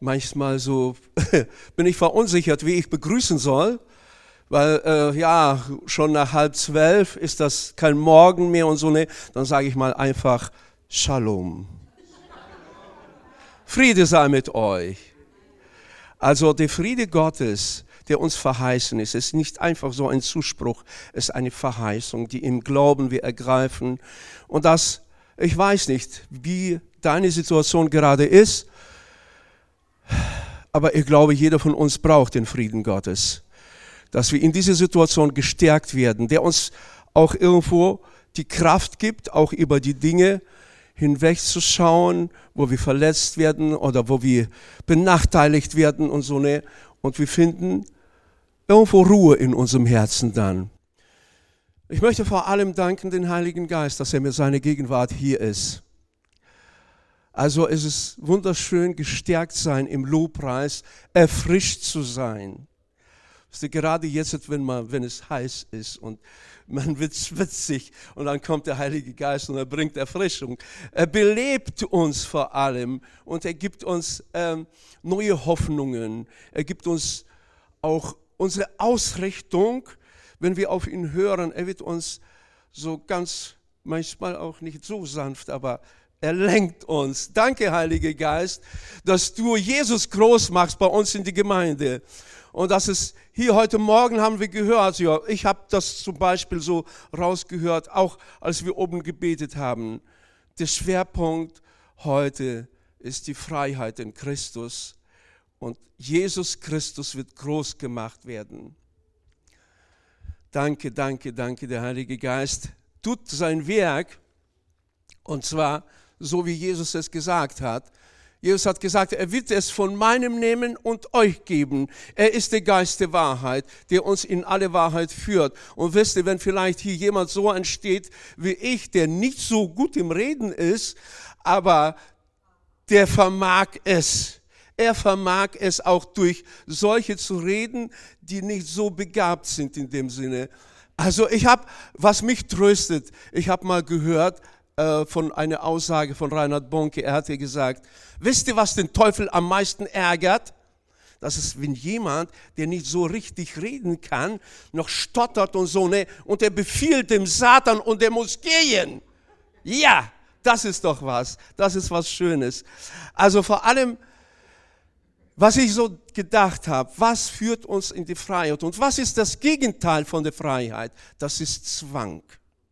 manchmal so, bin ich verunsichert, wie ich begrüßen soll, weil schon nach 11:30 ist das kein Morgen mehr und so, ne? Dann sage ich mal einfach Shalom. Friede sei mit euch. Also der Friede Gottes, der uns verheißen ist nicht einfach so ein Zuspruch, es ist eine Verheißung, die im Glauben wir ergreifen. Und das, ich weiß nicht, wie deine Situation gerade ist, aber ich glaube, jeder von uns braucht den Frieden Gottes, dass wir in dieser Situation gestärkt werden, der uns auch irgendwo die Kraft gibt, auch über die Dinge hinwegzuschauen, wo wir verletzt werden oder wo wir benachteiligt werden und so, ne? Und wir finden irgendwo Ruhe in unserem Herzen dann. Ich möchte vor allem danken den Heiligen Geist, dass er mit seiner Gegenwart hier ist. Also es ist wunderschön, gestärkt sein im Lobpreis, erfrischt zu sein. Gerade jetzt, wenn es heiß ist und man wird schwitzig und dann kommt der Heilige Geist und er bringt Erfrischung. Er belebt uns vor allem und er gibt uns neue Hoffnungen. Er gibt uns auch unsere Ausrichtung, wenn wir auf ihn hören. Er wird uns so ganz, manchmal auch nicht so sanft, aber er lenkt uns. Danke, Heiliger Geist, dass du Jesus groß machst bei uns in die Gemeinde. Und das ist hier heute Morgen haben wir gehört, ja, ich habe das zum Beispiel so rausgehört, auch als wir oben gebetet haben. Der Schwerpunkt heute ist die Freiheit in Christus und Jesus Christus wird groß gemacht werden. Danke, danke, danke, der Heilige Geist tut sein Werk und zwar so, wie Jesus es gesagt hat. Jesus hat gesagt, er wird es von meinem nehmen und euch geben. Er ist der Geist der Wahrheit, der uns in alle Wahrheit führt. Und wisst ihr, wenn vielleicht hier jemand so entsteht wie ich, der nicht so gut im Reden ist, aber der vermag es. Er vermag es auch durch solche zu reden, die nicht so begabt sind in dem Sinne. Also was mich tröstet, ich habe mal gehört, von einer Aussage von Reinhard Bonke. Er hat ja gesagt, wisst ihr, was den Teufel am meisten ärgert? Das ist, wenn jemand, der nicht so richtig reden kann, noch stottert und so, ne? Und er befiehlt dem Satan und der muss gehen. Ja, das ist doch was. Das ist was Schönes. Also vor allem, was ich so gedacht habe, was führt uns in die Freiheit? Und was ist das Gegenteil von der Freiheit? Das ist Zwang.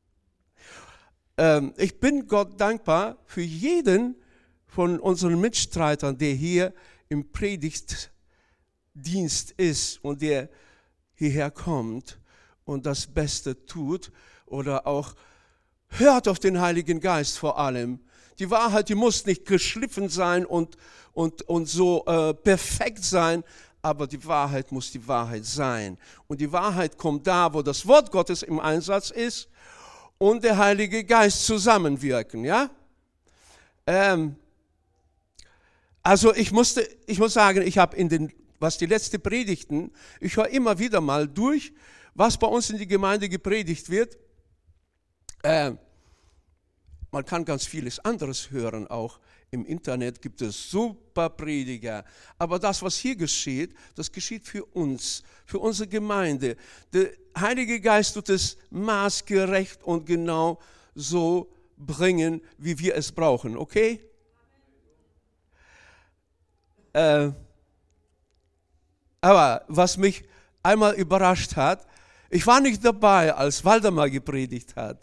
Ich bin Gott dankbar für jeden von unseren Mitstreitern, der hier im Predigtdienst ist und der hierher kommt und das Beste tut oder auch hört auf den Heiligen Geist vor allem. Die Wahrheit, die muss nicht geschliffen sein und so perfekt sein, aber die Wahrheit muss die Wahrheit sein. Und die Wahrheit kommt da, wo das Wort Gottes im Einsatz ist und der Heilige Geist zusammenwirken, ja? Also ich muss sagen, ich habe was die letzten Predigten, ich höre immer wieder mal durch, was bei uns in die Gemeinde gepredigt wird. Man kann ganz vieles anderes hören, auch im Internet gibt es super Prediger. Aber das, was hier geschieht, das geschieht für uns, für unsere Gemeinde. Der Heilige Geist tut es maßgerecht und genau so bringen, wie wir es brauchen, okay? Aber was mich einmal überrascht hat, ich war nicht dabei, als Waldemar gepredigt hat.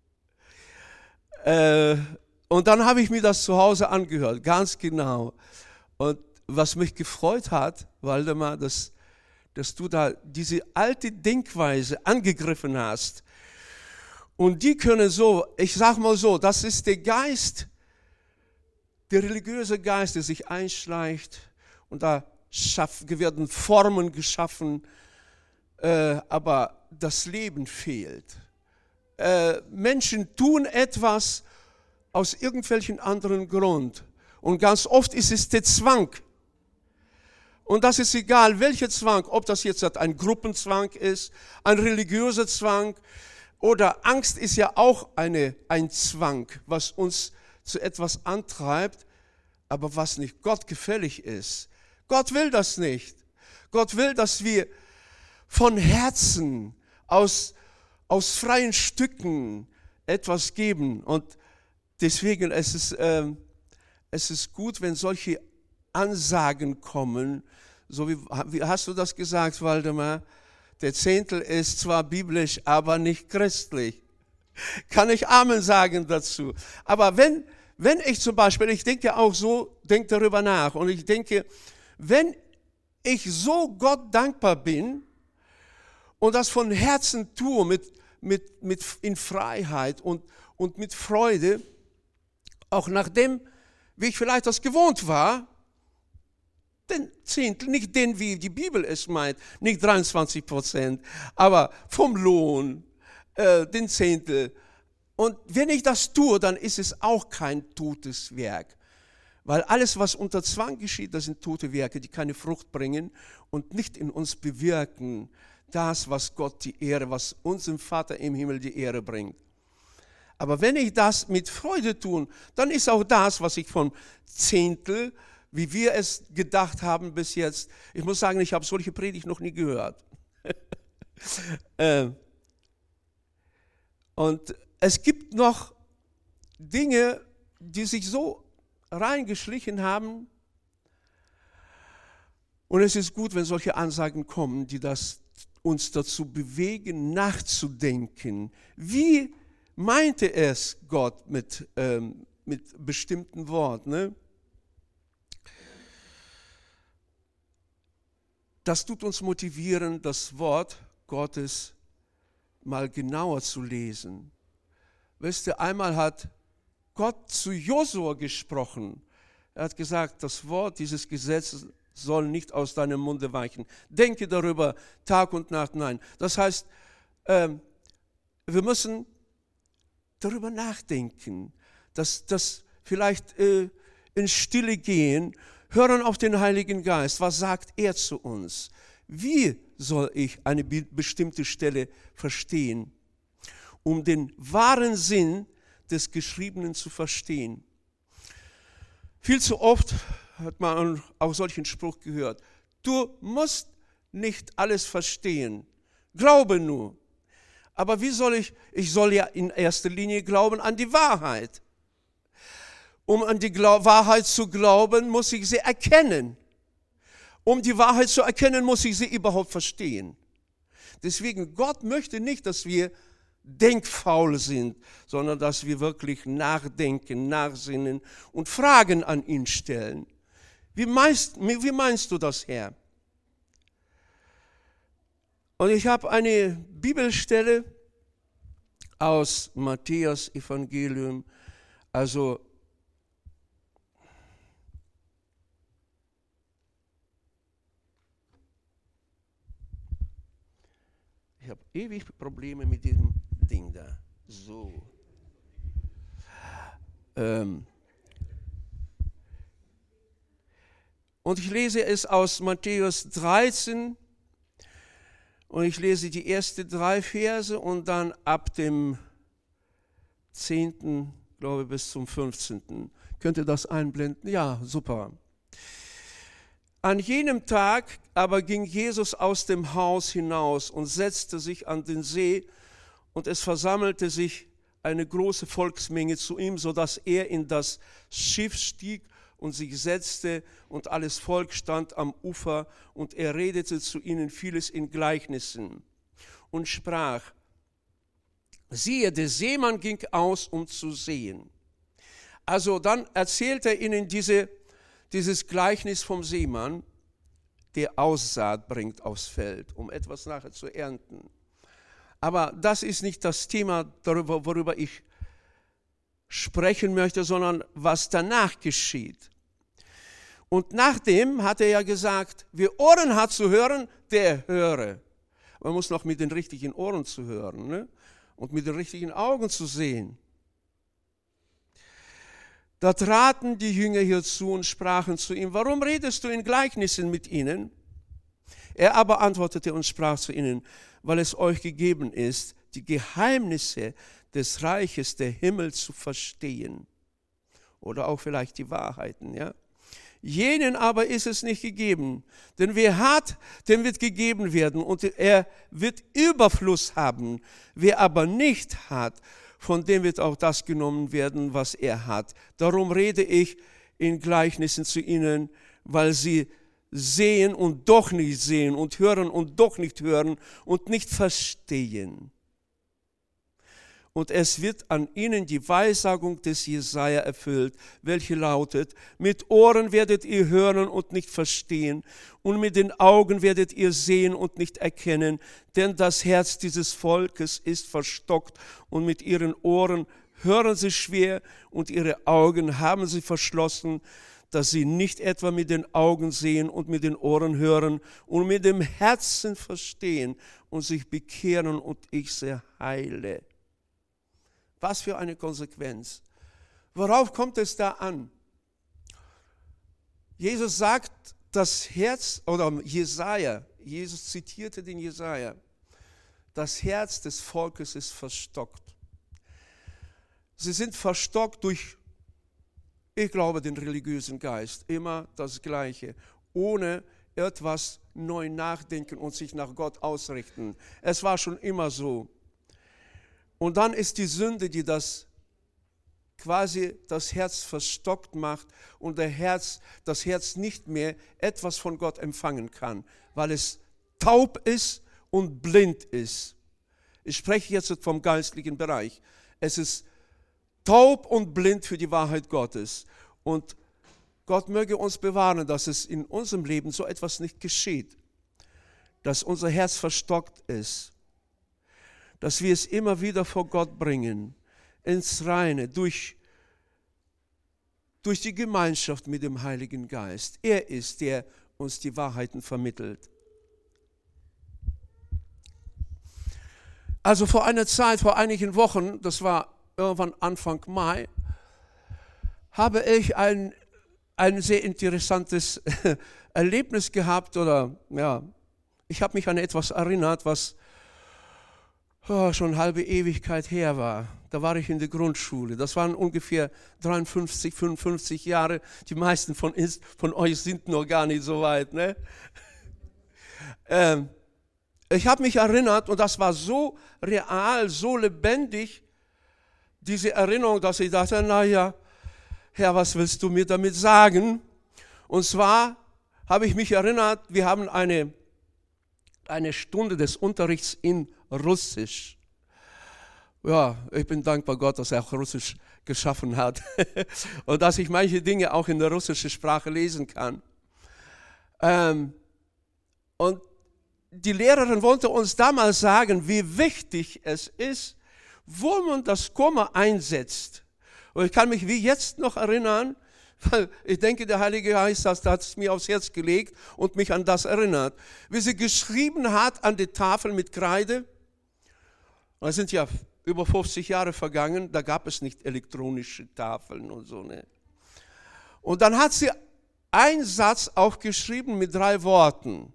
Und dann habe ich mir das zu Hause angehört, ganz genau. Und was mich gefreut hat, Waldemar, dass du da diese alte Denkweise angegriffen hast. Und die können so, ich sag mal so, das ist der Geist, der religiöse Geist, der sich einschleicht und da werden Formen geschaffen, aber das Leben fehlt. Menschen tun etwas aus irgendwelchen anderen Grund. Und ganz oft ist es der Zwang. Und das ist egal, welcher Zwang, ob das jetzt ein Gruppenzwang ist, ein religiöser Zwang oder Angst ist ja auch ein Zwang, was uns zu etwas antreibt, aber was nicht Gott gefällig ist. Gott will das nicht. Gott will, dass wir von Herzen, aus freien Stücken etwas geben. Und deswegen ist es gut, wenn solche Ansagen kommen, so wie hast du das gesagt, Waldemar? Der Zehntel ist zwar biblisch, aber nicht christlich. Kann ich Amen sagen dazu. Aber wenn ich zum Beispiel, ich denke auch so, denke darüber nach und ich denke, wenn ich so Gott dankbar bin und das von Herzen tue, in Freiheit und mit Freude, auch nachdem, wie ich vielleicht das gewohnt war, den Zehntel, nicht den, wie die Bibel es meint, nicht 23%, aber vom Lohn, den Zehntel. Und wenn ich das tue, dann ist es auch kein totes Werk. Weil alles, was unter Zwang geschieht, das sind tote Werke, die keine Frucht bringen und nicht in uns bewirken, das, was Gott die Ehre, was unserem Vater im Himmel die Ehre bringt. Aber wenn ich das mit Freude tue, dann ist auch das, was ich vom Zehntel, wie wir es gedacht haben bis jetzt, ich muss sagen, ich habe solche Predigt noch nie gehört. Und es gibt noch Dinge, die sich so reingeschlichen haben. Und es ist gut, wenn solche Ansagen kommen, die uns dazu bewegen, nachzudenken. Wie meinte es Gott mit bestimmten Worten? Ne? Das tut uns motivieren, das Wort Gottes mal genauer zu lesen. Wisst ihr, einmal hat Gott zu Josua gesprochen. Er hat gesagt, das Wort dieses Gesetzes soll nicht aus deinem Munde weichen. Denke darüber Tag und Nacht. Nein, das heißt, wir müssen darüber nachdenken, dass vielleicht in Stille gehen, hören auf den Heiligen Geist. Was sagt er zu uns? Wie soll ich eine bestimmte Stelle verstehen, um den wahren Sinn des Geschriebenen zu verstehen? Viel zu oft hat man auch solchen Spruch gehört. Du musst nicht alles verstehen. Glaube nur. Aber wie soll ich soll ja in erster Linie glauben an die Wahrheit. Um an die Wahrheit zu glauben, muss ich sie erkennen. Um die Wahrheit zu erkennen, muss ich sie überhaupt verstehen. Deswegen, Gott möchte nicht, dass wir denkfaul sind, sondern dass wir wirklich nachdenken, nachsinnen und Fragen an ihn stellen. Wie meinst du das, Herr? Und ich habe eine Bibelstelle aus Matthäus Evangelium, also ich habe ewig Probleme mit diesem Ding da. So. Und ich lese es aus Matthäus 13 und ich lese die ersten 3 Verse und dann ab dem 10., glaube ich, bis zum 15. Könnt ihr das einblenden? Ja, super. An jenem Tag aber ging Jesus aus dem Haus hinaus und setzte sich an den See, und es versammelte sich eine große Volksmenge zu ihm, sodass er in das Schiff stieg und sich setzte, und alles Volk stand am Ufer, und er redete zu ihnen vieles in Gleichnissen und sprach: Siehe, der Seemann ging aus, um zu sehen. Also dann erzählt er ihnen dieses Gleichnis vom Seemann, der Aussaat bringt aufs Feld, um etwas nachher zu ernten. Aber das ist nicht das Thema, worüber ich sprechen möchte, sondern was danach geschieht. Und nachdem hat er ja gesagt, wer Ohren hat zu hören, der höre. Man muss noch mit den richtigen Ohren zu hören, ne? Und mit den richtigen Augen zu sehen. Da traten die Jünger hierzu und sprachen zu ihm: Warum redest du in Gleichnissen mit ihnen? Er aber antwortete und sprach zu ihnen: Weil es euch gegeben ist, die Geheimnisse des Reiches der Himmel zu verstehen. Oder auch vielleicht die Wahrheiten, ja. Jenen aber ist es nicht gegeben. Denn wer hat, dem wird gegeben werden und er wird Überfluss haben. Wer aber nicht hat, von dem wird auch das genommen werden, was er hat. Darum rede ich in Gleichnissen zu ihnen, weil sie sehen und doch nicht sehen und hören und doch nicht hören und nicht verstehen. Und es wird an ihnen die Weissagung des Jesaja erfüllt, welche lautet: Mit Ohren werdet ihr hören und nicht verstehen, und mit den Augen werdet ihr sehen und nicht erkennen, denn das Herz dieses Volkes ist verstockt, und mit ihren Ohren hören sie schwer, und ihre Augen haben sie verschlossen, dass sie nicht etwa mit den Augen sehen und mit den Ohren hören und mit dem Herzen verstehen und sich bekehren und ich sie heile. Was für eine Konsequenz. Worauf kommt es da an? Jesus sagt, das Herz, oder Jesaja, Jesus zitierte den Jesaja, das Herz des Volkes ist verstockt. Sie sind verstockt durch, ich glaube, den religiösen Geist. Immer das Gleiche, ohne etwas neu nachdenken und sich nach Gott ausrichten. Es war schon immer so. Und dann ist die Sünde, die das quasi das Herz verstockt macht und das Herz nicht mehr etwas von Gott empfangen kann, weil es taub ist und blind ist. Ich spreche jetzt vom geistlichen Bereich. Es ist taub und blind für die Wahrheit Gottes. Und Gott möge uns bewahren, dass es in unserem Leben so etwas nicht geschieht, dass unser Herz verstockt ist, dass wir es immer wieder vor Gott bringen, ins Reine, durch die Gemeinschaft mit dem Heiligen Geist. Er ist, der uns die Wahrheiten vermittelt. Also vor einer Zeit, vor einigen Wochen, das war irgendwann Anfang Mai, habe ich ein sehr interessantes Erlebnis gehabt, ich habe mich an etwas erinnert, was schon eine halbe Ewigkeit her war. Da war ich in der Grundschule. Das waren ungefähr 53, 55 Jahre. Die meisten von euch sind noch gar nicht so weit. Ne? Ich habe mich erinnert und das war so real, so lebendig, diese Erinnerung, dass ich dachte, naja, Herr, was willst du mir damit sagen? Und zwar habe ich mich erinnert, wir haben eine Stunde des Unterrichts in Russisch. Ja, ich bin dankbar Gott, dass er auch Russisch geschaffen hat und dass ich manche Dinge auch in der russischen Sprache lesen kann. Und die Lehrerin wollte uns damals sagen, wie wichtig es ist, wo man das Komma einsetzt. Und ich kann mich wie jetzt noch erinnern, weil ich denke, der Heilige Geist hat es mir aufs Herz gelegt und mich an das erinnert. Wie sie geschrieben hat an die Tafel mit Kreide. Das sind ja über 50 Jahre vergangen, da gab es nicht elektronische Tafeln und so. Ne? Und dann hat sie einen Satz aufgeschrieben mit 3 Worten.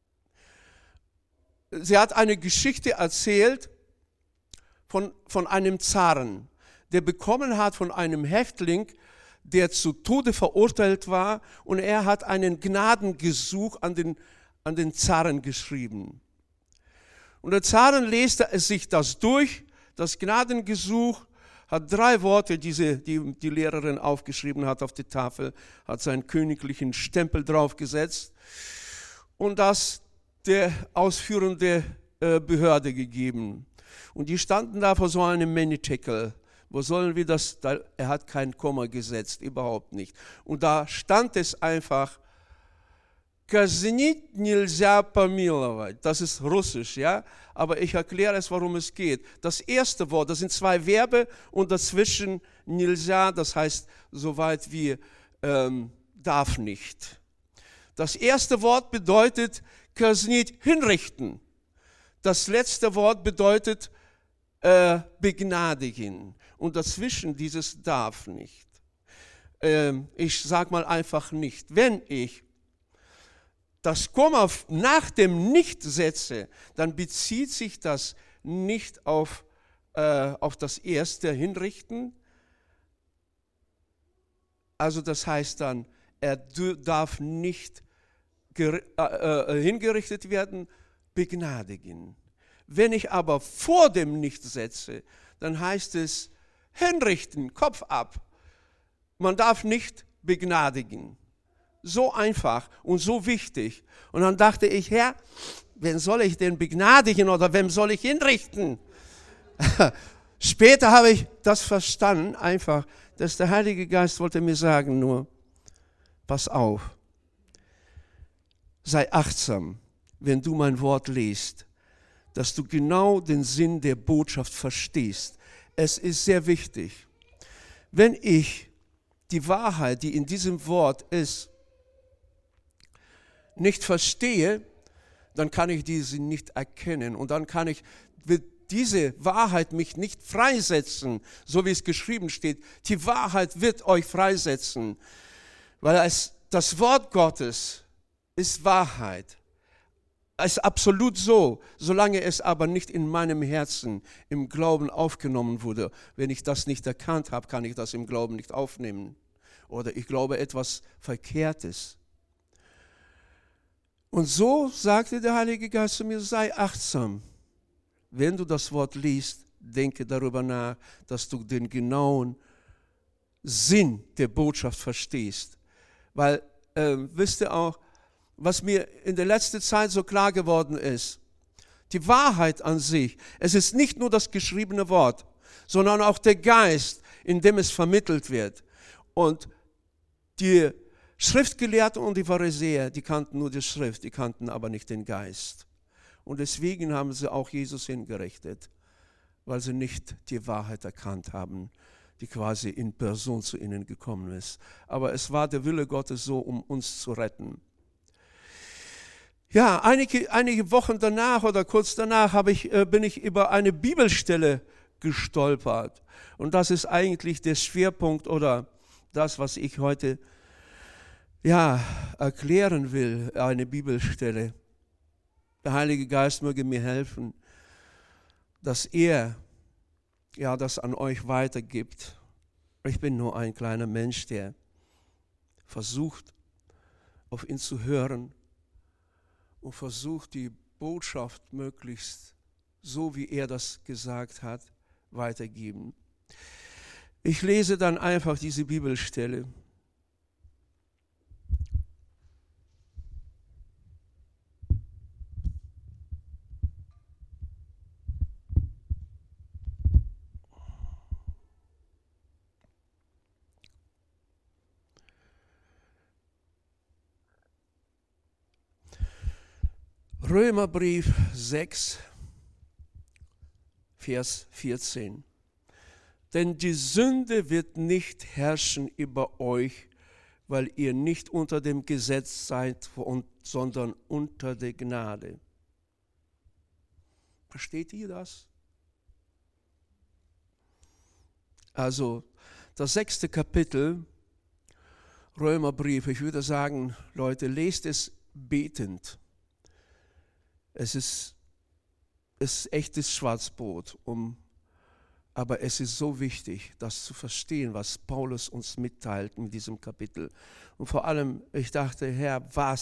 Sie hat eine Geschichte erzählt von einem Zaren, der bekommen hat von einem Häftling, der zu Tode verurteilt war, und er hat einen Gnadengesuch an den Zaren geschrieben. Und der Zaren leste sich das durch, das Gnadengesuch, hat 3 Worte, die Lehrerin aufgeschrieben hat auf die Tafel, hat seinen königlichen Stempel draufgesetzt und das der ausführende Behörde gegeben. Und die standen da vor so einem Manitikel. Wo sollen wir das? Er hat kein Komma gesetzt, überhaupt nicht. Und da stand es einfach, Казнить нельзя помиловать. Das ist Russisch, ja? Aber ich erkläre es, worum es geht. Das erste Wort, das sind 2 Verben und dazwischen нельзя, das heißt soweit wie darf nicht. Das erste Wort bedeutet казнить, hinrichten. Das letzte Wort bedeutet begnadigen. Und dazwischen dieses darf nicht. Ich sage mal einfach nicht. Wenn ich das Komma nach dem Nicht setze, dann bezieht sich das nicht auf das erste hinrichten. Also das heißt dann Er darf nicht hingerichtet werden, begnadigen. Wenn ich aber vor dem Nicht setze, dann heißt es hinrichten, Kopf ab. Man darf nicht begnadigen. So einfach und so wichtig. Und dann dachte ich, Herr, wen soll ich denn begnadigen oder wem soll ich hinrichten? Später habe ich das verstanden, einfach, dass der Heilige Geist wollte mir sagen nur, pass auf, sei achtsam, wenn du mein Wort liest, dass du genau den Sinn der Botschaft verstehst. Es ist sehr wichtig. Wenn ich die Wahrheit, die in diesem Wort ist, nicht verstehe, dann kann ich diese nicht erkennen und dann wird diese Wahrheit mich nicht freisetzen, so wie es geschrieben steht. Die Wahrheit wird euch freisetzen, weil das Wort Gottes ist Wahrheit. Es ist absolut so, solange es aber nicht in meinem Herzen im Glauben aufgenommen wurde. Wenn ich das nicht erkannt habe, kann ich das im Glauben nicht aufnehmen. Oder ich glaube etwas Verkehrtes. Und so sagte der Heilige Geist zu mir, sei achtsam. Wenn du das Wort liest, denke darüber nach, dass du den genauen Sinn der Botschaft verstehst. Weil, wisst ihr auch, was mir in der letzten Zeit so klar geworden ist, die Wahrheit an sich, es ist nicht nur das geschriebene Wort, sondern auch der Geist, in dem es vermittelt wird. Und die Schriftgelehrten und die Pharisäer, die kannten nur die Schrift, die kannten aber nicht den Geist. Und deswegen haben sie auch Jesus hingerichtet, weil sie nicht die Wahrheit erkannt haben, die quasi in Person zu ihnen gekommen ist. Aber es war der Wille Gottes so, um uns zu retten. Ja, einige Wochen danach oder kurz danach bin ich über eine Bibelstelle gestolpert. Und das ist eigentlich der Schwerpunkt oder das, was ich heute erklären will, eine Bibelstelle. Der Heilige Geist möge mir helfen, dass er das an euch weitergibt. Ich bin nur ein kleiner Mensch, der versucht, auf ihn zu hören und versucht, die Botschaft möglichst, so wie er das gesagt hat, weitergeben. Ich lese dann einfach diese Bibelstelle. Römerbrief 6, Vers 14. Denn die Sünde wird nicht herrschen über euch, weil ihr nicht unter dem Gesetz seid, sondern unter der Gnade. Versteht ihr das? Also das 6. Kapitel Römerbrief, ich würde sagen, Leute, lest es betend. Es ist echtes Schwarzbrot, aber es ist so wichtig, das zu verstehen, was Paulus uns mitteilt in diesem Kapitel. Und vor allem, ich dachte, Herr,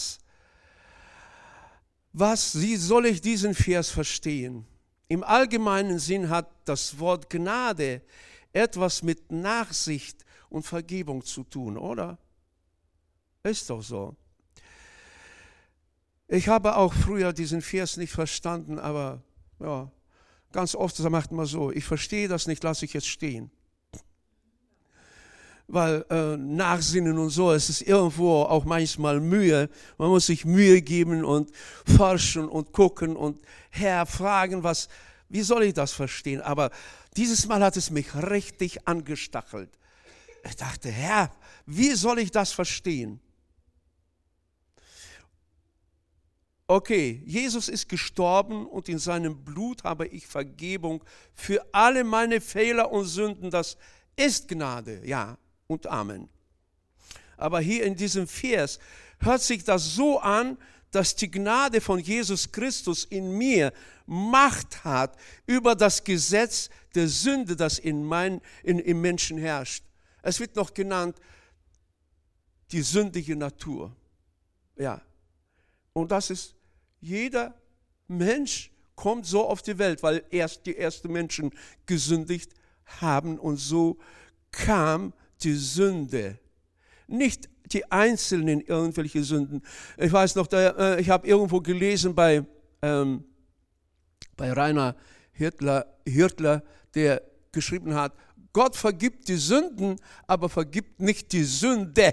wie soll ich diesen Vers verstehen? Im allgemeinen Sinn hat das Wort Gnade etwas mit Nachsicht und Vergebung zu tun, oder? Ist doch so. Ich habe auch früher diesen Vers nicht verstanden, aber ganz oft macht man so, ich verstehe das nicht, lasse ich es stehen. Weil Nachsinnen und so, es ist irgendwo auch manchmal Mühe, man muss sich Mühe geben und forschen und gucken und Herr fragen, wie soll ich das verstehen? Aber dieses Mal hat es mich richtig angestachelt. Ich dachte, Herr, wie soll ich das verstehen? Okay, Jesus ist gestorben und in seinem Blut habe ich Vergebung für alle meine Fehler und Sünden. Das ist Gnade, ja und Amen. Aber hier in diesem Vers hört sich das so an, dass die Gnade von Jesus Christus in mir Macht hat über das Gesetz der Sünde, das im Menschen herrscht. Es wird noch genannt, die sündige Natur. Ja. Und das ist, jeder Mensch kommt so auf die Welt, weil erst die ersten Menschen gesündigt haben und so kam die Sünde. Nicht die einzelnen irgendwelche Sünden. Ich weiß noch, ich habe irgendwo gelesen bei Rainer Hirtler, der geschrieben hat, Gott vergibt die Sünden, aber vergibt nicht die Sünde.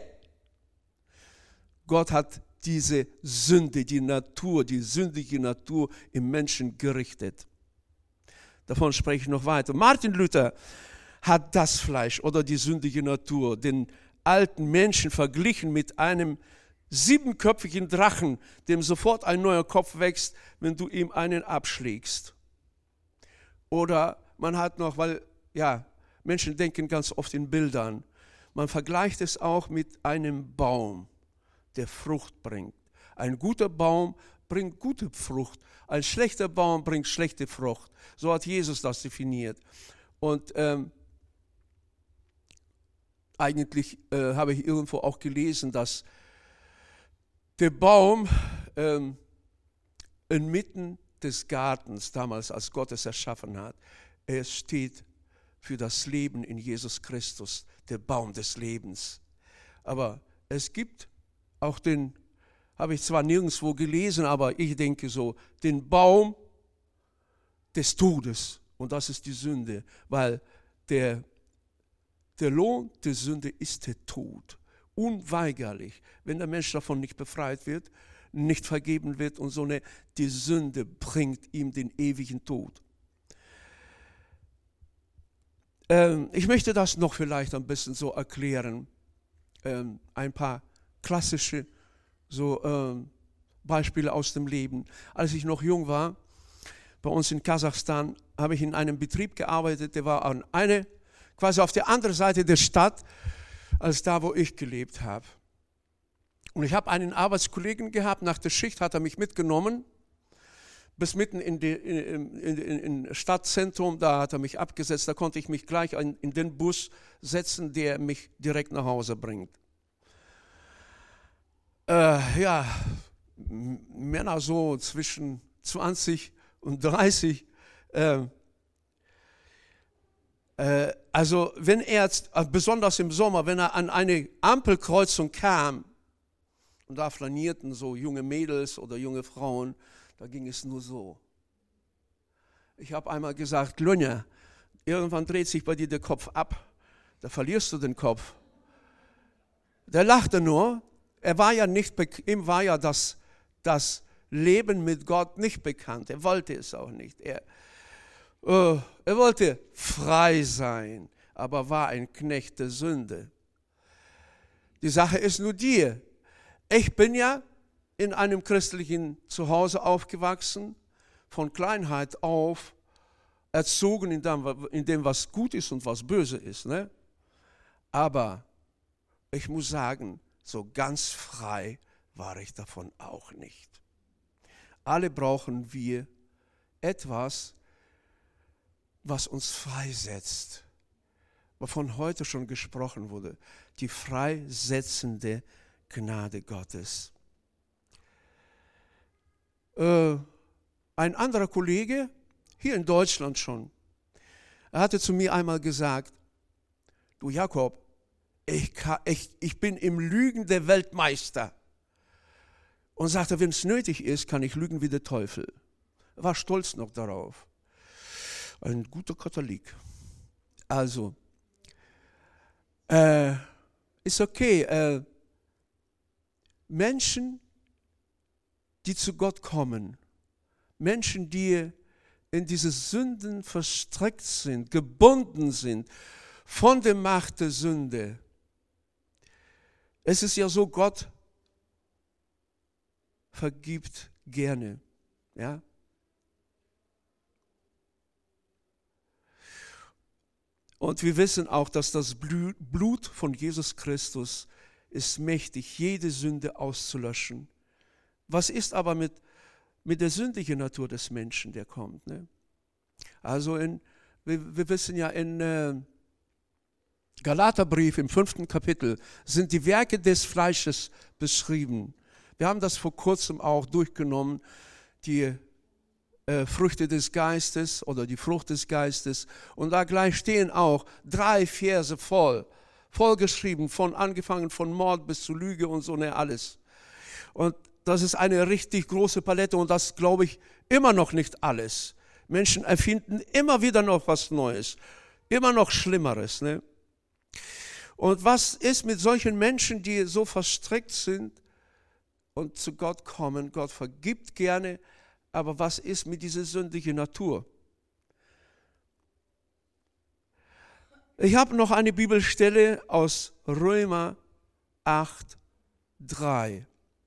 Gott hat diese Sünde, die Natur, die sündige Natur im Menschen gerichtet. Davon spreche ich noch weiter. Martin Luther hat das Fleisch oder die sündige Natur, den alten Menschen verglichen mit einem 7-köpfigen Drachen, dem sofort ein neuer Kopf wächst, wenn du ihm einen abschlägst. Oder man hat noch, weil ja, Menschen denken ganz oft in Bildern, man vergleicht es auch mit einem Baum, der Frucht bringt. Ein guter Baum bringt gute Frucht, ein schlechter Baum bringt schlechte Frucht. So hat Jesus das definiert. Und eigentlich habe ich irgendwo auch gelesen, dass der Baum inmitten des Gartens, damals als Gott es erschaffen hat, er steht für das Leben in Jesus Christus, der Baum des Lebens. Aber es gibt auch den, habe ich zwar nirgendwo gelesen, aber ich denke so, den Baum des Todes. Und das ist die Sünde, weil der Lohn der Sünde ist der Tod. Unweigerlich, wenn der Mensch davon nicht befreit wird, nicht vergeben wird und so eine, die Sünde bringt ihm den ewigen Tod. Ich möchte das noch vielleicht ein bisschen so erklären. Ein paar klassische so, Beispiele aus dem Leben. Als ich noch jung war, bei uns in Kasachstan, habe ich in einem Betrieb gearbeitet, der war quasi auf der anderen Seite der Stadt, als da, wo ich gelebt habe. Und ich habe einen Arbeitskollegen gehabt, nach der Schicht hat er mich mitgenommen, bis mitten in Stadtzentrum, da hat er mich abgesetzt, da konnte ich mich gleich in den Bus setzen, der mich direkt nach Hause bringt. Ja, Männer so zwischen 20 und 30, also wenn er jetzt, besonders im Sommer, wenn er an eine Ampelkreuzung kam, und da flanierten so junge Mädels oder junge Frauen, da ging es nur so. Ich habe einmal gesagt, Lönja, irgendwann dreht sich bei dir der Kopf ab, da verlierst du den Kopf. Der lachte nur, ihm war ja das Leben mit Gott nicht bekannt, er wollte es auch nicht. Er wollte frei sein, aber war ein Knecht der Sünde. Die Sache ist nur die, ich bin ja in einem christlichen Zuhause aufgewachsen, von Kleinheit auf erzogen in dem, was gut ist und was böse ist. Ne? Aber ich muss sagen, so ganz frei war ich davon auch nicht. Alle brauchen wir etwas, was uns freisetzt, wovon heute schon gesprochen wurde, die freisetzende Gnade Gottes. Ein anderer Kollege, hier in Deutschland schon, er hatte zu mir einmal gesagt, du Jakob, ich bin im Lügen der Weltmeister. Und sagte, wenn es nötig ist, kann ich lügen wie der Teufel. Er war stolz noch darauf. Ein guter Katholik. Also, ist okay. Menschen, die zu Gott kommen, Menschen, die in diese Sünden verstrickt sind, gebunden sind von der Macht der Sünde. Es ist ja so, Gott vergibt gerne. Ja? Und wir wissen auch, dass das Blut von Jesus Christus ist mächtig, jede Sünde auszulöschen. Was ist aber mit der sündigen Natur des Menschen, der kommt? Ne? Also wir wissen ja Galaterbrief im 5. Kapitel sind die Werke des Fleisches beschrieben. Wir haben das vor kurzem auch durchgenommen, die Früchte des Geistes oder die Frucht des Geistes. Und da gleich stehen auch 3 Verse vollgeschrieben, angefangen von Mord bis zu Lüge und so, alles. Und das ist eine richtig große Palette und das glaube ich immer noch nicht alles. Menschen erfinden immer wieder noch was Neues, immer noch Schlimmeres. Ne? Und was ist mit solchen Menschen, die so verstrickt sind und zu Gott kommen? Gott vergibt gerne, aber was ist mit dieser sündigen Natur? Ich habe noch eine Bibelstelle aus Römer 8,3.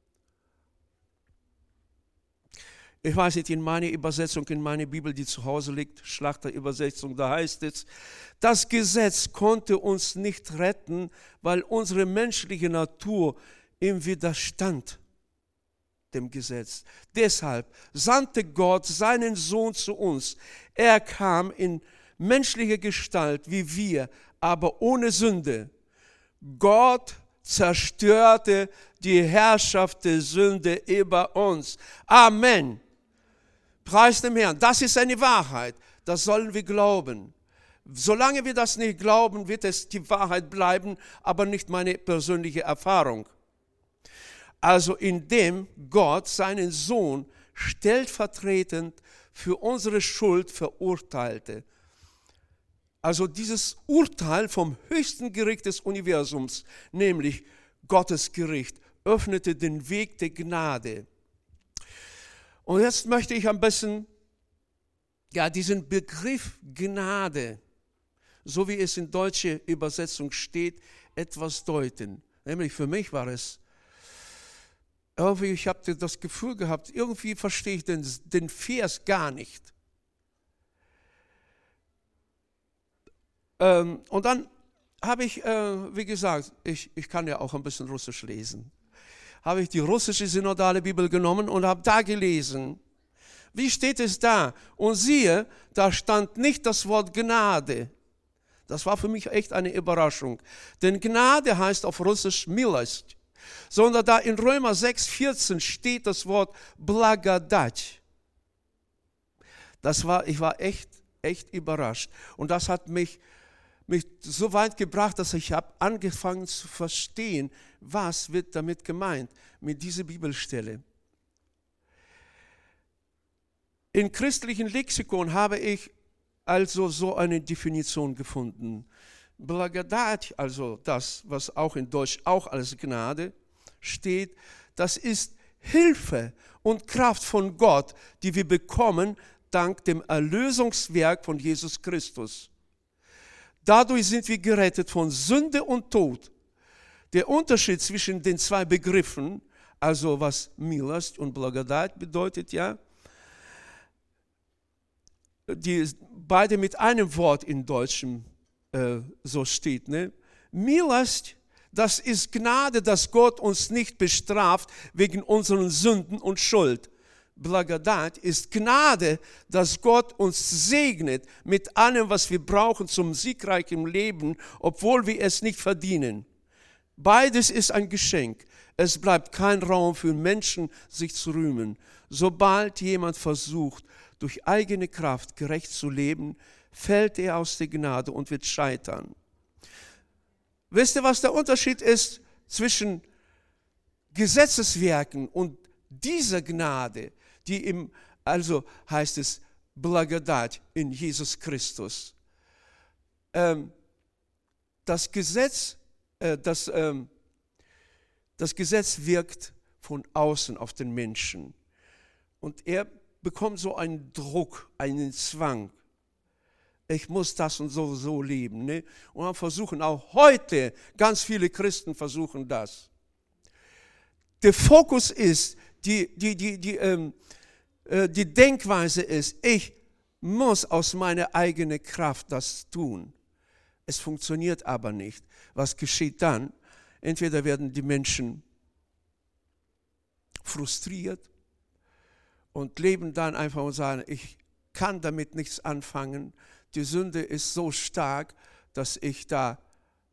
Ich weiß nicht, in meiner Übersetzung, in meiner Bibel, die zu Hause liegt, Schlachterübersetzung, da heißt es, das Gesetz konnte uns nicht retten, weil unsere menschliche Natur im Widerstand dem Gesetz. Deshalb sandte Gott seinen Sohn zu uns. Er kam in menschlicher Gestalt wie wir, aber ohne Sünde. Gott zerstörte die Herrschaft der Sünde über uns. Amen. Preis dem Herrn. Das ist eine Wahrheit. Das sollen wir glauben. Solange wir das nicht glauben, wird es die Wahrheit bleiben, aber nicht meine persönliche Erfahrung. Also indem Gott seinen Sohn stellvertretend für unsere Schuld verurteilte. Also dieses Urteil vom höchsten Gericht des Universums, nämlich Gottes Gericht, öffnete den Weg der Gnade. Und jetzt möchte ich ein bisschen diesen Begriff Gnade, so wie es in deutscher Übersetzung steht, etwas deuten. Nämlich für mich war es, irgendwie, ich habe das Gefühl gehabt, irgendwie verstehe ich den Vers gar nicht. Und dann habe ich, wie gesagt, ich kann ja auch ein bisschen Russisch lesen, habe ich die russische synodale Bibel genommen und habe da gelesen. Wie steht es da? Und siehe, da stand nicht das Wort Gnade. Das war für mich echt eine Überraschung. Denn Gnade heißt auf Russisch Milost. Sondern da in Römer 6,14 steht das Wort Blagodat. Ich war echt überrascht. Und das hat mich so weit gebracht, dass ich habe angefangen zu verstehen, was wird damit gemeint, mit dieser Bibelstelle. In christlichen Lexikon habe ich also so eine Definition gefunden. Blagodat, also das, was auch in Deutsch auch als Gnade steht, das ist Hilfe und Kraft von Gott, die wir bekommen dank dem Erlösungswerk von Jesus Christus. Dadurch sind wir gerettet von Sünde und Tod. Der Unterschied zwischen den 2 Begriffen, also was Milost und Blagodat bedeutet, die beide mit einem Wort in Deutschem so steht. Ne? Milost, das ist Gnade, dass Gott uns nicht bestraft wegen unseren Sünden und Schuld. Blagodat ist Gnade, dass Gott uns segnet mit allem, was wir brauchen zum siegreichen Leben, obwohl wir es nicht verdienen. Beides ist ein Geschenk. Es bleibt kein Raum für Menschen, sich zu rühmen. Sobald jemand versucht, durch eigene Kraft gerecht zu leben, fällt er aus der Gnade und wird scheitern. Wisst ihr, was der Unterschied ist zwischen Gesetzeswerken und dieser Gnade, die also heißt es Blagodat in Jesus Christus. Das Gesetz wirkt von außen auf den Menschen und er bekommt so einen Druck, einen Zwang. Ich muss das und so leben. Ne? Und dann versuchen auch heute, ganz viele Christen versuchen das. Der Fokus ist, die Denkweise ist, ich muss aus meiner eigenen Kraft das tun. Es funktioniert aber nicht. Was geschieht dann? Entweder werden die Menschen frustriert und leben dann einfach und sagen, ich kann damit nichts anfangen. Die Sünde ist so stark, dass ich da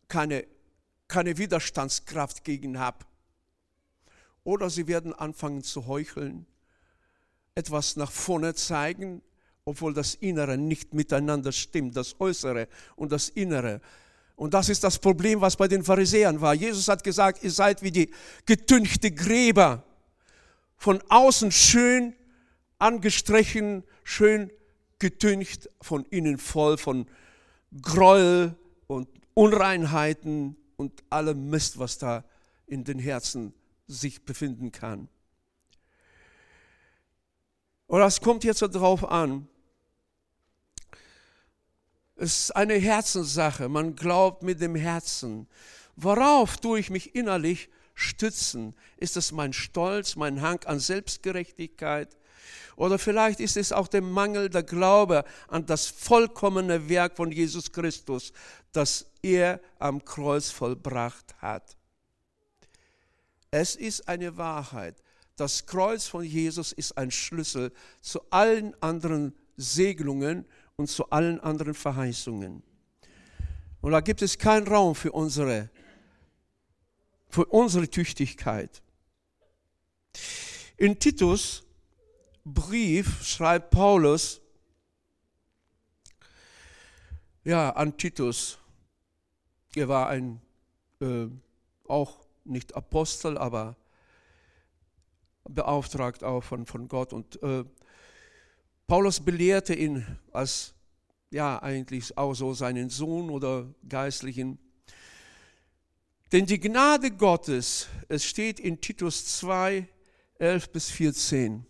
keine Widerstandskraft gegen habe. Oder sie werden anfangen zu heucheln, etwas nach vorne zeigen, obwohl das Innere nicht miteinander stimmt, das Äußere und das Innere. Und das ist das Problem, was bei den Pharisäern war. Jesus hat gesagt, ihr seid wie die getünchte Gräber, von außen schön angestrichen, schön getüncht, von innen voll von Gräuel und Unreinheiten und allem Mist, was da in den Herzen sich befinden kann. Und das kommt jetzt darauf an. Es ist eine Herzenssache. Man glaubt mit dem Herzen. Worauf tue ich mich innerlich stützen? Ist es mein Stolz, mein Hang an Selbstgerechtigkeit? Oder vielleicht ist es auch der Mangel der Glaube an das vollkommene Werk von Jesus Christus, das er am Kreuz vollbracht hat. Es ist eine Wahrheit. Das Kreuz von Jesus ist ein Schlüssel zu allen anderen Segnungen und zu allen anderen Verheißungen. Und da gibt es keinen Raum für unsere Tüchtigkeit. In Titus Brief schreibt Paulus an Titus. Er war ein auch nicht Apostel, aber beauftragt auch von Gott. Und Paulus belehrte ihn als eigentlich auch so seinen Sohn oder Geistlichen. Denn die Gnade Gottes, es steht in Titus 2, 11 bis 14.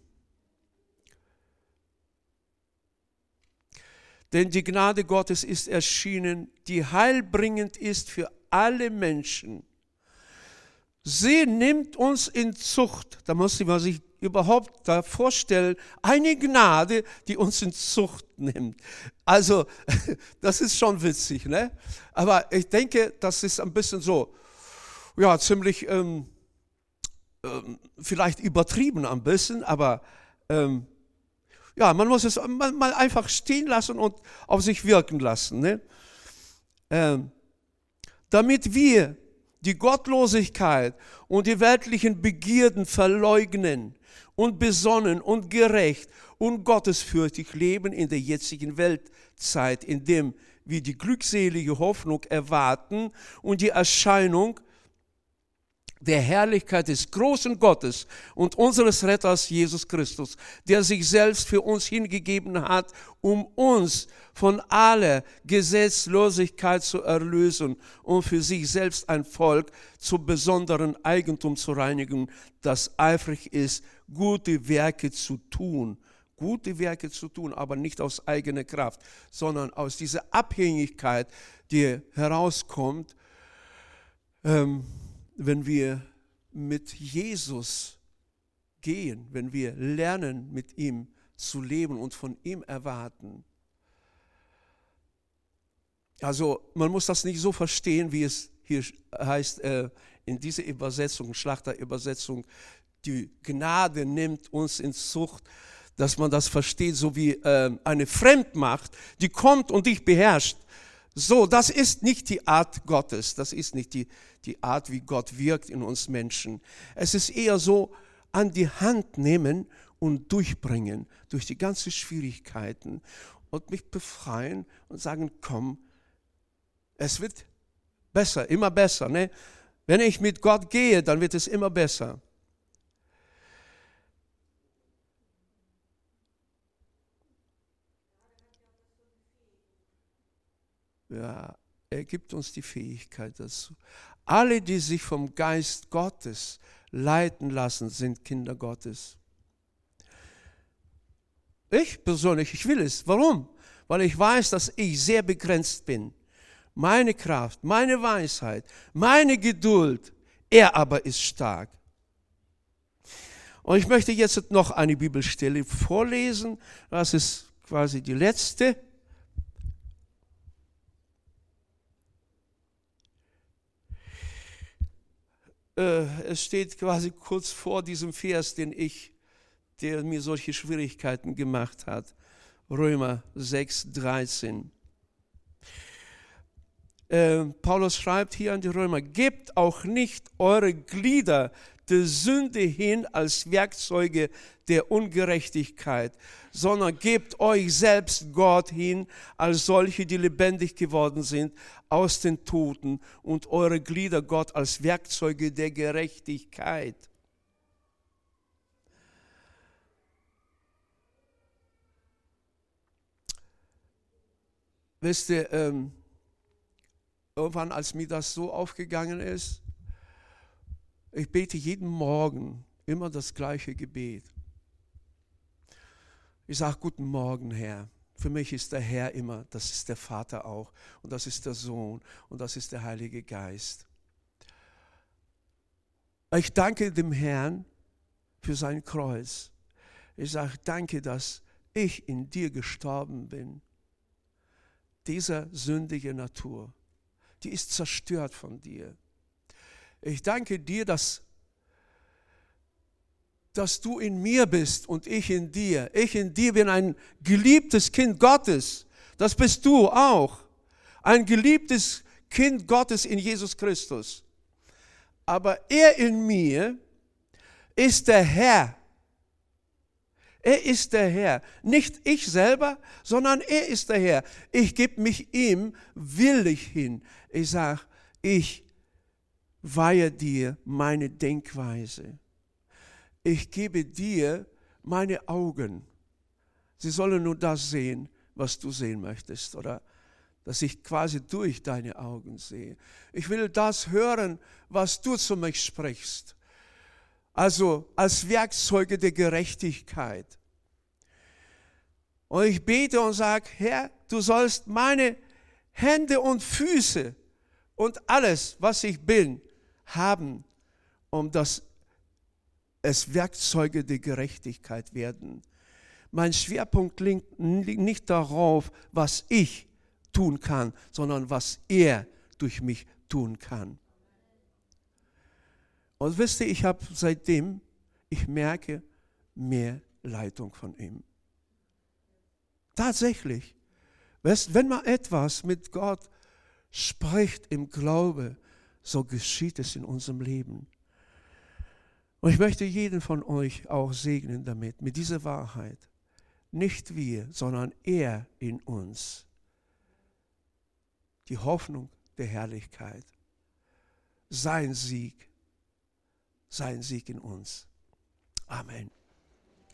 Denn die Gnade Gottes ist erschienen, die heilbringend ist für alle Menschen. Sie nimmt uns in Zucht. Da muss man sich überhaupt da vorstellen, eine Gnade, die uns in Zucht nimmt. Also, das ist schon witzig, ne? Aber ich denke, das ist ein bisschen so, ziemlich, vielleicht übertrieben ein bisschen, aber man muss es mal einfach stehen lassen und auf sich wirken lassen, ne? Damit wir die Gottlosigkeit und die weltlichen Begierden verleugnen und besonnen und gerecht und gottesfürchtig leben in der jetzigen Weltzeit, indem wir die glückselige Hoffnung erwarten und die Erscheinung der Herrlichkeit des großen Gottes und unseres Retters Jesus Christus, der sich selbst für uns hingegeben hat, um uns von aller Gesetzlosigkeit zu erlösen und für sich selbst ein Volk zu besonderem Eigentum zu reinigen, das eifrig ist, gute Werke zu tun. Gute Werke zu tun, aber nicht aus eigener Kraft, sondern aus dieser Abhängigkeit, die herauskommt, wenn wir mit Jesus gehen, wenn wir lernen, mit ihm zu leben und von ihm erwarten. Also man muss das nicht so verstehen, wie es hier heißt in dieser Übersetzung, Schlachterübersetzung, die Gnade nimmt uns in Zucht, dass man das versteht, so wie eine Fremdmacht, die kommt und dich beherrscht. So, das ist nicht die Art Gottes, das ist nicht die Art, wie Gott wirkt in uns Menschen. Es ist eher so, an die Hand nehmen und durchbringen durch die ganzen Schwierigkeiten und mich befreien und sagen, komm, es wird besser, immer besser. Ne? Wenn ich mit Gott gehe, dann wird es immer besser. Ja, er gibt uns die Fähigkeit dazu. Alle, die sich vom Geist Gottes leiten lassen, sind Kinder Gottes. Ich persönlich, ich will es. Warum? Weil ich weiß, dass ich sehr begrenzt bin. Meine Kraft, meine Weisheit, meine Geduld, er aber ist stark. Und ich möchte jetzt noch eine Bibelstelle vorlesen. Das ist quasi die letzte. Es steht quasi kurz vor diesem Vers, der mir solche Schwierigkeiten gemacht hat. Römer 6, 13. Paulus schreibt hier an die Römer, gebt auch nicht eure Glieder der Sünde hin als Werkzeuge der Ungerechtigkeit, sondern gebt euch selbst Gott hin als solche, die lebendig geworden sind aus den Toten, und eure Glieder Gott als Werkzeuge der Gerechtigkeit. Wisst ihr, irgendwann, als mir das so aufgegangen ist, ich bete jeden Morgen immer das gleiche Gebet. Ich sage, guten Morgen, Herr. Für mich ist der Herr immer, das ist der Vater auch, und das ist der Sohn, und das ist der Heilige Geist. Ich danke dem Herrn für sein Kreuz. Ich sage, danke, dass ich in dir gestorben bin. Diese sündige Natur, die ist zerstört von dir. Ich danke dir, dass du in mir bist und ich in dir. Ich in dir bin ein geliebtes Kind Gottes. Das bist du auch. Ein geliebtes Kind Gottes in Jesus Christus. Aber er in mir ist der Herr. Er ist der Herr. Nicht ich selber, sondern er ist der Herr. Ich gebe mich ihm willig hin. Ich sage, ich weihe dir meine Denkweise. Ich gebe dir meine Augen. Sie sollen nur das sehen, was du sehen möchtest, oder dass ich quasi durch deine Augen sehe. Ich will das hören, was du zu mir sprichst. Also als Werkzeuge der Gerechtigkeit. Und ich bete und sage, Herr, du sollst meine Hände und Füße und alles, was ich bin, haben, um dass es Werkzeuge der Gerechtigkeit werden. Mein Schwerpunkt liegt nicht darauf, was ich tun kann, sondern was er durch mich tun kann. Und wisst ihr, ich habe seitdem, ich merke mehr Leitung von ihm. Tatsächlich, wenn man etwas mit Gott spricht im Glaube, so geschieht es in unserem Leben. Und ich möchte jeden von euch auch segnen damit, mit dieser Wahrheit. Nicht wir, sondern er in uns. Die Hoffnung der Herrlichkeit. Sein Sieg in uns. Amen.